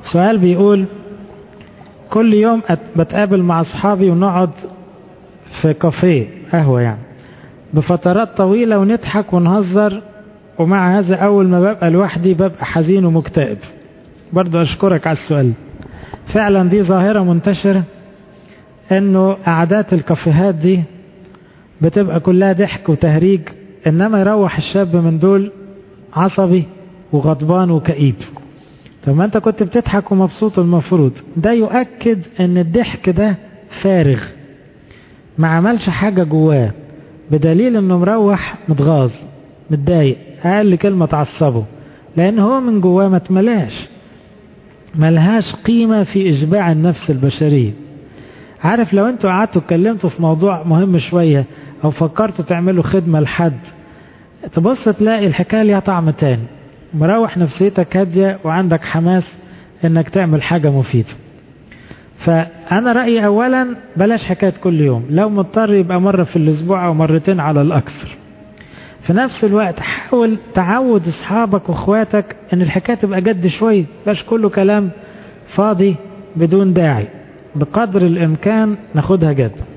سؤال بيقول: كل يوم بتقابل مع أصحابي ونقعد في كافيه قهوة يعني بفترات طويلة ونضحك ونهزر، ومع هذا أول ما ببقى لوحدي ببقى حزين ومكتئب. برضو أشكرك على السؤال. فعلا دي ظاهرة منتشرة، إنه قعدات الكافيهات دي بتبقى كلها ضحك وتهريج، إنما يروح الشاب من دول عصبي وغضبان وكئيب. طب ما أنت كنت بتضحك ومبسوط، المفروض ده يؤكد إن الضحك ده فارغ، ما عملش حاجة جواه، بدليل إنه مروح متغاظ متضايق، أقل كلمة تعصبه، لأن هو من جواه ما اتملاش، ملهاش قيمة في إشباع النفس البشرية. عارف، لو انتوا قعدتوا اتكلمتوا في موضوع مهم شوية أو فكرتوا تعملوا خدمة لحد، تبص تلاقي الحكاية ليها طعم تاني، مروح نفسيتك هادية وعندك حماس انك تعمل حاجة مفيدة. فأنا رأيي أولا بلاش حكاية كل يوم، لو مضطر يبقى مرة في الأسبوع أو مرتين على الأكثر. في نفس الوقت حاول تعود أصحابك وأخواتك أن الحكاية تبقى جد شوية، باش كله كلام فاضي بدون داعي، بقدر الإمكان ناخدها جد.